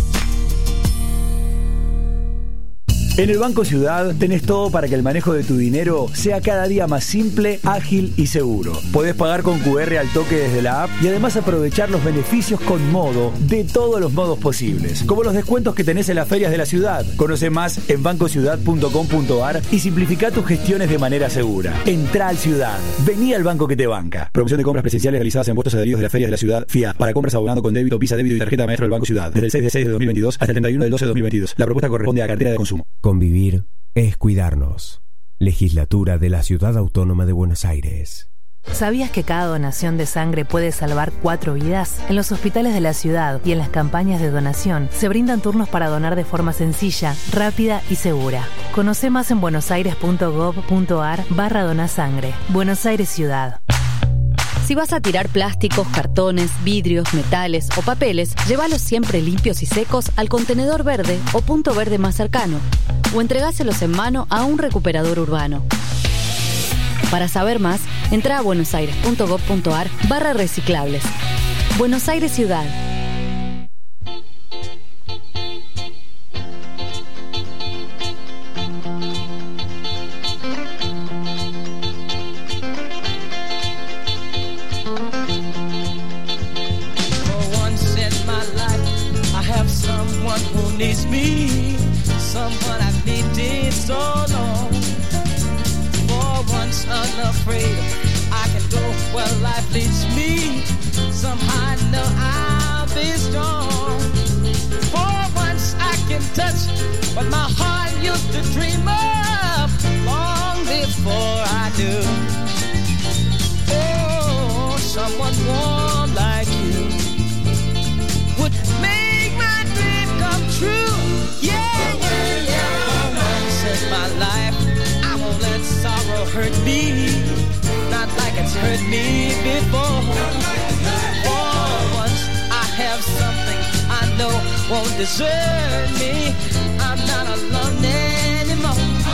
En el Banco Ciudad tenés todo para que el manejo de tu dinero sea cada día más simple, ágil y seguro. Podés pagar con QR al toque desde la app y además aprovechar los beneficios con Modo de todos los modos posibles, como los descuentos que tenés en las ferias de la ciudad. Conoce más en bancociudad.com.ar y simplifica tus gestiones de manera segura. Entrá al Ciudad. Vení al banco que te banca. Promoción de compras presenciales realizadas en puestos adheridos de las ferias de la ciudad FIA para compras abonando con débito, Visa débito y tarjeta maestro del Banco Ciudad desde el 6 de 2022 hasta el 31 del 12 de 2022. La propuesta corresponde a cartera de consumo. Convivir es cuidarnos. Legislatura de la Ciudad Autónoma de Buenos Aires. ¿Sabías que cada donación de sangre puede salvar 4 vidas? En los hospitales de la ciudad y en las campañas de donación se brindan turnos para donar de forma sencilla, rápida y segura. Conoce más en buenosaires.gov.ar/donasangre. Buenos Aires Ciudad. Si vas a tirar plásticos, cartones, vidrios, metales o papeles, llévalos siempre limpios y secos al contenedor verde o punto verde más cercano, o entregáselos en mano a un recuperador urbano. Para saber más, entra a buenosaires.gov.ar/reciclables. Buenos Aires Ciudad. Needs me, someone I've needed so long. For once unafraid, I can go where life leads me. Somehow I know I'll be strong. For once I can touch what my heart used to dream of long before I do. Oh, someone warm like you would make my dream come true. Yeah, yeah, yeah. Once in my life, I won't let sorrow hurt me, not like it's hurt me before. For once I have something I know won't desert me. I'm not alone anymore.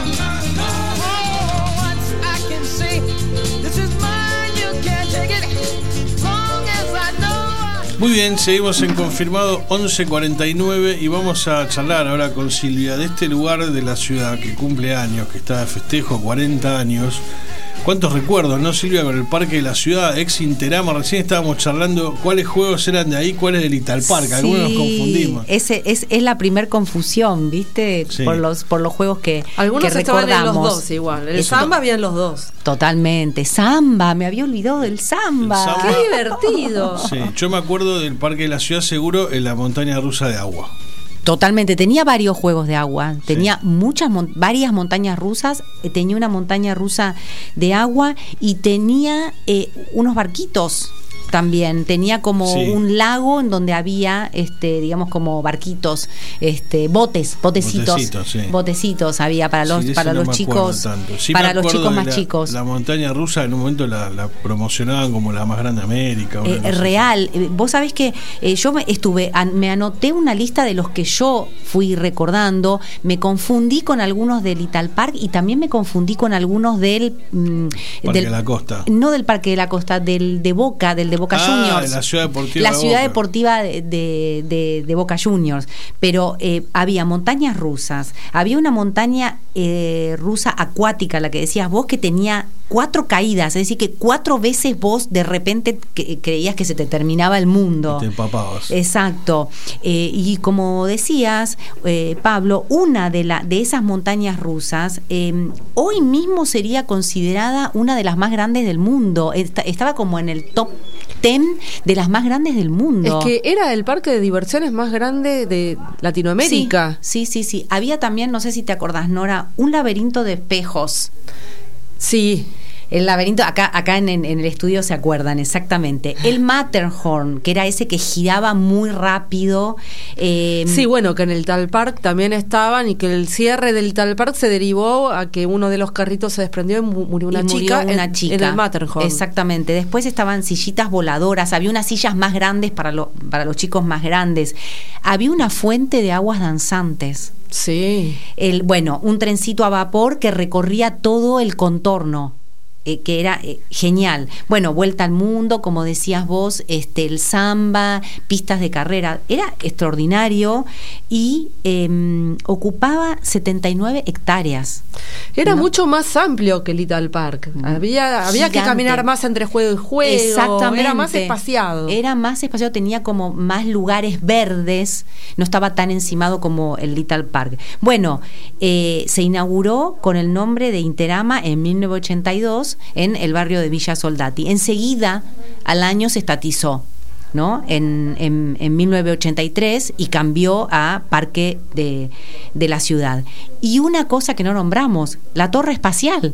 Oh, once I can say this is mine, you can't take it. Long as I know. Muy bien, seguimos en Confirmado 11:49 y vamos a charlar ahora con Silvia de este lugar de la ciudad que cumple años, que está de festejo, 40 años. ¿Cuántos recuerdos, no, Silvia, con el Parque de la Ciudad, ex Interama? Recién estábamos charlando cuáles juegos eran de ahí, cuáles del Italpark. Algunos nos confundimos. Es la primer confusión, ¿viste? Sí. Por los juegos que algunos que estaban recordamos. en los dos igual. En el Samba había en los dos. Totalmente. Samba, me había olvidado del Samba. ¡Qué divertido! Sí, yo me acuerdo del Parque de la Ciudad seguro en la montaña rusa de agua. Totalmente, tenía varios juegos de agua, tenía varias montañas rusas, tenía una montaña rusa de agua y tenía unos barquitos también. Tenía como Sí. un lago en donde había, digamos, como barquitos, botecitos. Sí. Botecitos había para los, Sí, de para ese no los me chicos, acuerdo tanto. Sí, para me los acuerdo chicos de más chicos. La montaña rusa en un momento la promocionaban como la más grande de América. una cosa así. Real. Vos sabés que yo me anoté una lista de los que yo fui recordando, me confundí con algunos del Little Park y también me confundí con algunos del Parque de la Costa. No del Parque de la Costa, del de Boca Juniors. La ciudad deportiva. La de ciudad Boca. deportiva de Boca Juniors. Pero había montañas rusas, había una montaña rusa acuática, la que decías vos, que tenía 4 caídas, es decir, que 4 veces vos de repente creías que se te terminaba el mundo. Y te empapabas. Exacto. Y como decías, Pablo, una de esas montañas rusas hoy mismo sería considerada una de las más grandes del mundo. Estaba como en el top 10 de las más grandes del mundo. Es que era el parque de diversiones más grande de Latinoamérica. Sí. Había también, no sé si te acordás, Nora, un laberinto de espejos. Sí. El laberinto, acá en el estudio se acuerdan exactamente. El Matterhorn, que era ese que giraba muy rápido. Sí, bueno, que en el Tal Park también estaban y que el cierre del Tal Park se derivó a que uno de los carritos se desprendió y murió una chica en el Matterhorn. Exactamente. Después estaban sillitas voladoras, había unas sillas más grandes para los chicos más grandes. Había una fuente de aguas danzantes. Sí. Un trencito a vapor que recorría todo el contorno. Que era genial. Bueno, vuelta al mundo, como decías vos, el samba, pistas de carrera, era extraordinario y ocupaba 79 hectáreas. Era mucho más amplio que Little Park. Había que caminar más entre juego y juego. Exactamente. Era más espaciado. Tenía como más lugares verdes, no estaba tan encimado como el Little Park. Bueno, se inauguró con el nombre de Interama en 1982 en el barrio de Villa Soldati. Enseguida, al año se estatizó, ¿no? En 1983 y cambió a Parque de la Ciudad. Y una cosa que no nombramos, la torre espacial.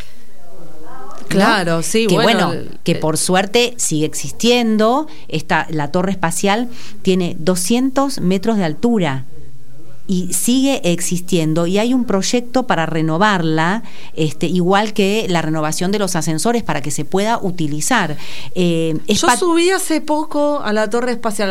Claro, ¿no? Sí, que por suerte sigue existiendo. La torre espacial tiene 200 metros de altura y sigue existiendo, y hay un proyecto para renovarla, igual que la renovación de los ascensores para que se pueda utilizar. Yo subí hace poco a la torre espacial,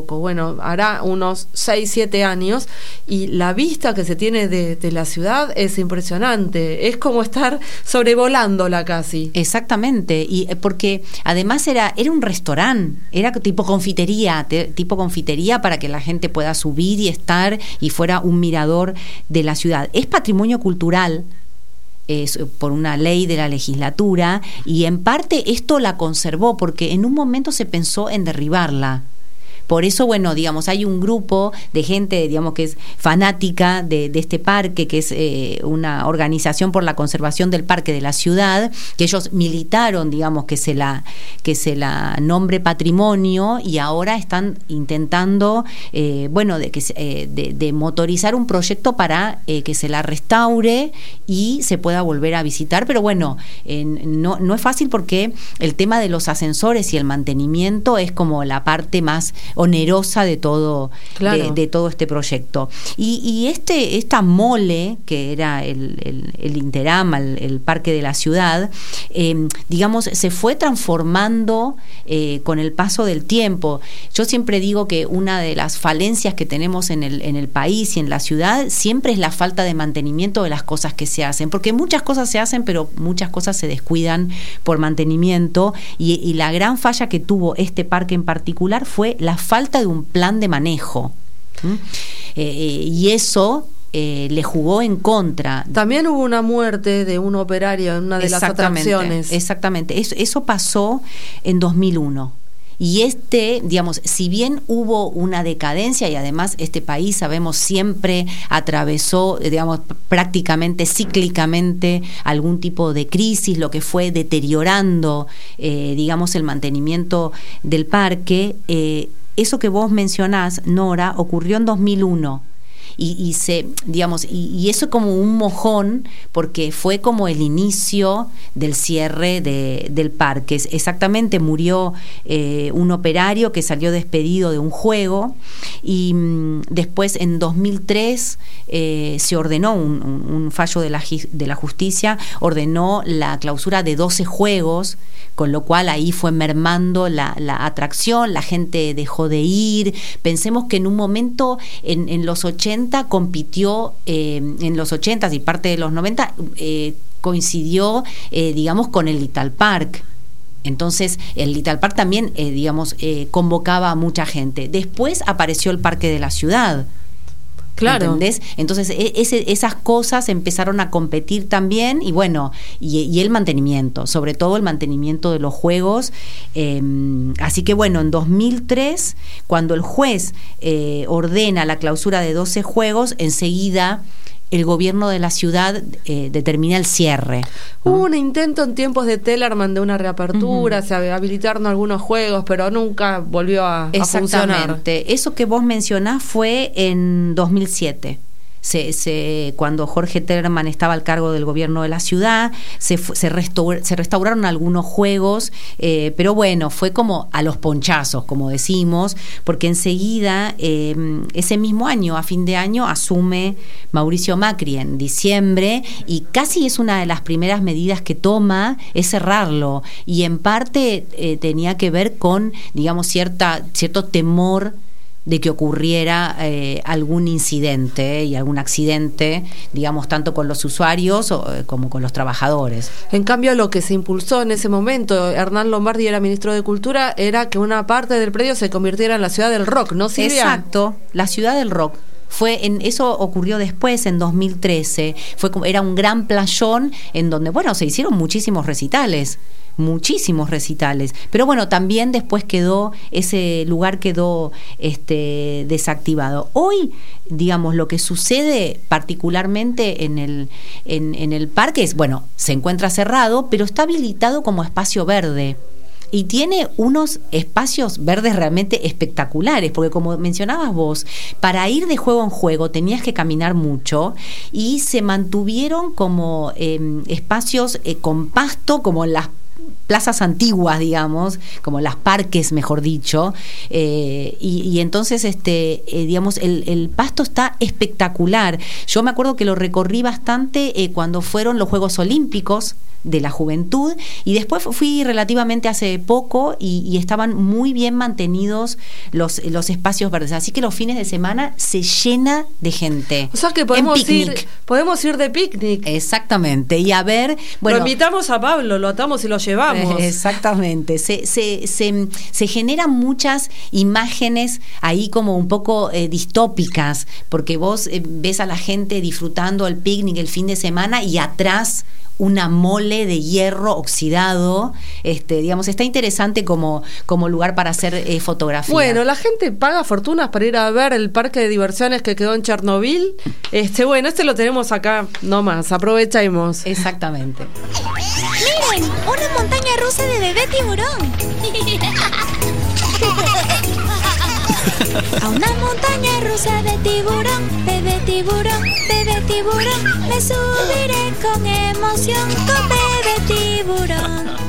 hará unos 6-7 años, y la vista que se tiene de la ciudad es impresionante, es como estar sobrevolándola casi. Exactamente, y porque además era un restaurante, era tipo confitería para que la gente pueda subir y estar y fuera un mirador de la ciudad. Es patrimonio cultural por una ley de la legislatura, y en parte esto la conservó porque en un momento se pensó en derribarla. Por eso, hay un grupo de gente, que es fanática de este parque, que es una organización por la conservación del parque de la ciudad, que ellos militaron, que se la nombre patrimonio, y ahora están intentando, de motorizar un proyecto para que se la restaure y se pueda volver a visitar. Pero no es fácil porque el tema de los ascensores y el mantenimiento es como la parte más onerosa de todo, claro, de todo este proyecto. Y esta mole, que era el Interama, el Parque de la Ciudad, se fue transformando con el paso del tiempo. Yo siempre digo que una de las falencias que tenemos en el país y en la ciudad siempre es la falta de mantenimiento de las cosas que se hacen, porque muchas cosas se hacen, pero muchas cosas se descuidan por mantenimiento, y la gran falla que tuvo este parque en particular fue la falta de un plan de manejo. Y eso le jugó en contra. También hubo una muerte de un operario en una de las atracciones. Exactamente. Eso pasó en 2001. Y si bien hubo una decadencia, y además este país, sabemos, siempre atravesó, prácticamente cíclicamente algún tipo de crisis, lo que fue deteriorando, el mantenimiento del parque. Eso que vos mencionás, Nora, ocurrió en 2001. y eso como un mojón, porque fue como el inicio del cierre del parque. Exactamente, murió un operario que salió despedido de un juego, y después en 2003 se ordenó un fallo de la justicia, ordenó la clausura de 12 juegos, con lo cual ahí fue mermando la atracción, la gente dejó de ir. Pensemos que en un momento en los 80 compitió, en los 80 y parte de los 90 coincidió digamos con el Little Park. Entonces el Little Park también convocaba a mucha gente. Después apareció el Parque de la Ciudad. Claro. ¿Entendés? Entonces esas cosas empezaron a competir también, y bueno, y el mantenimiento, sobre todo el mantenimiento de los juegos. Así que bueno, en 2003, cuando el juez ordena la clausura de 12 juegos, enseguida el gobierno de la ciudad determina el cierre. Hubo un intento en tiempos de Tellerman de una reapertura, se habilitaron algunos juegos, pero nunca volvió a funcionar. Exactamente. Eso que vos mencionás fue en 2007. Cuando Jorge Tellerman estaba al cargo del gobierno de la ciudad, se restauraron algunos juegos, pero bueno, fue como a los ponchazos, como decimos, porque enseguida, ese mismo año, a fin de año, asume Mauricio Macri en diciembre, y casi es una de las primeras medidas que toma, es cerrarlo, y en parte tenía que ver con, digamos, cierto temor de que ocurriera algún incidente y algún accidente, digamos, tanto con los usuarios como con los trabajadores. En cambio, lo que se impulsó en ese momento, Hernán Lombardi era ministro de Cultura, era que una parte del predio se convirtiera en la ciudad del rock, ¿no, Silvia? Exacto, la ciudad del rock. Eso ocurrió después, en 2013. Era un gran playón en donde, bueno, se hicieron muchísimos recitales, pero bueno, también después ese lugar quedó desactivado. Hoy, digamos, lo que sucede particularmente en el parque es, bueno, se encuentra cerrado, pero está habilitado como espacio verde. Y tiene unos espacios verdes realmente espectaculares, porque como mencionabas vos, para ir de juego en juego tenías que caminar mucho, y se mantuvieron como espacios con pasto, como las plazas antiguas, digamos, como las parques, mejor dicho, y entonces digamos, el pasto está espectacular. Yo me acuerdo que lo recorrí bastante cuando fueron los Juegos Olímpicos de la Juventud, y después fui relativamente hace poco, y estaban muy bien mantenidos los espacios verdes, así que los fines de semana se llena de gente. O sea que podemos ir de picnic. Exactamente, y a ver, bueno, lo invitamos a Pablo, lo atamos y lo llevamos. Exactamente, se generan muchas imágenes ahí como un poco distópicas, porque vos ves a la gente disfrutando el picnic el fin de semana, y atrás una mole de hierro oxidado, digamos, está interesante como lugar para hacer fotografía. Bueno, la gente paga fortunas para ir a ver el parque de diversiones que quedó en Chernobyl. Bueno, lo tenemos acá nomás, aprovechemos. Exactamente. ¡Miren! ¡Una montaña rusa de bebé tiburón! A una montaña rusa de tiburón, bebé tiburón, bebé tiburón, me subiré con emoción con bebé tiburón.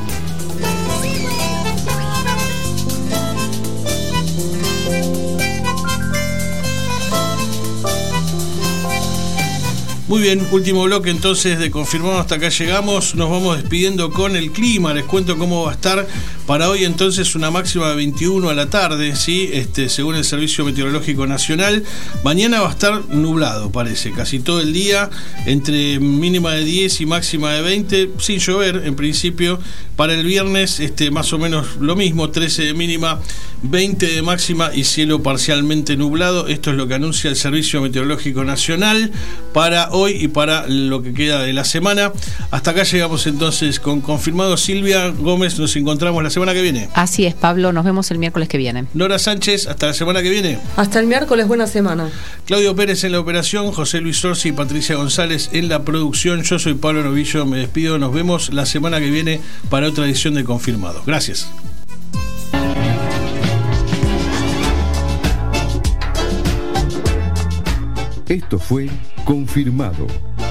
Muy bien, último bloque entonces de Confirmado, hasta acá llegamos, nos vamos despidiendo con el clima, les cuento cómo va a estar para hoy entonces, una máxima de 21 a la tarde, ¿sí? Según el Servicio Meteorológico Nacional. Mañana va a estar nublado, parece, casi todo el día, entre mínima de 10 y máxima de 20, sin llover en principio. Para el viernes, más o menos lo mismo, 13 de mínima, 20 de máxima y cielo parcialmente nublado. Esto es lo que anuncia el Servicio Meteorológico Nacional para hoy y para lo que queda de la semana. Hasta acá llegamos entonces con Confirmado. Silvia Gómez, nos encontramos la semana que viene. Así es, Pablo, nos vemos el miércoles que viene. Nora Sánchez, hasta la semana que viene. Hasta el miércoles, buena semana. Claudio Pérez en la operación, José Luis Orsi y Patricia González en la producción. Yo soy Pablo Novillo, me despido, nos vemos la semana que viene para otra edición de Confirmado. Gracias. Esto fue Confirmado.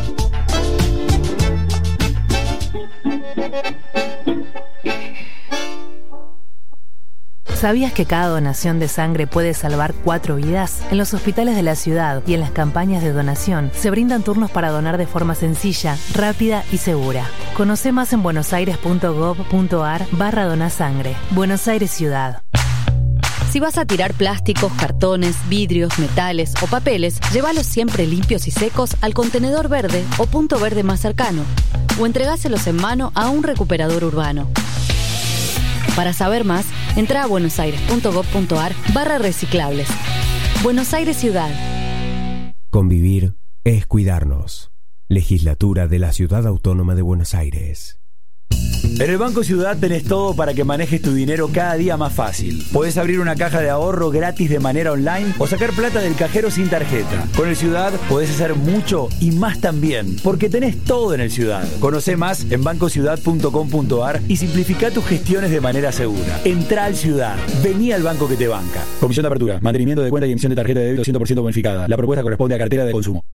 ¿Sabías que cada donación de sangre puede salvar 4 vidas? En los hospitales de la ciudad y en las campañas de donación se brindan turnos para donar de forma sencilla, rápida y segura. Conoce más en buenosaires.gov.ar/donasangre. Buenos Aires Ciudad. Si vas a tirar plásticos, cartones, vidrios, metales o papeles, llévalos siempre limpios y secos al contenedor verde o punto verde más cercano, o entregáselos en mano a un recuperador urbano. Para saber más, entra a buenosaires.gov.ar/reciclables. Buenos Aires Ciudad. Convivir es cuidarnos. Legislatura de la Ciudad Autónoma de Buenos Aires. En el Banco Ciudad tenés todo para que manejes tu dinero cada día más fácil. Podés abrir una caja de ahorro gratis de manera online o sacar plata del cajero sin tarjeta. Con el Ciudad podés hacer mucho y más también, porque tenés todo en el Ciudad. Conocé más en bancociudad.com.ar y simplifica tus gestiones de manera segura. Entrá al Ciudad. Vení al banco que te banca. Comisión de apertura, mantenimiento de cuenta y emisión de tarjeta de débito 100% bonificada. La propuesta corresponde a cartera de consumo.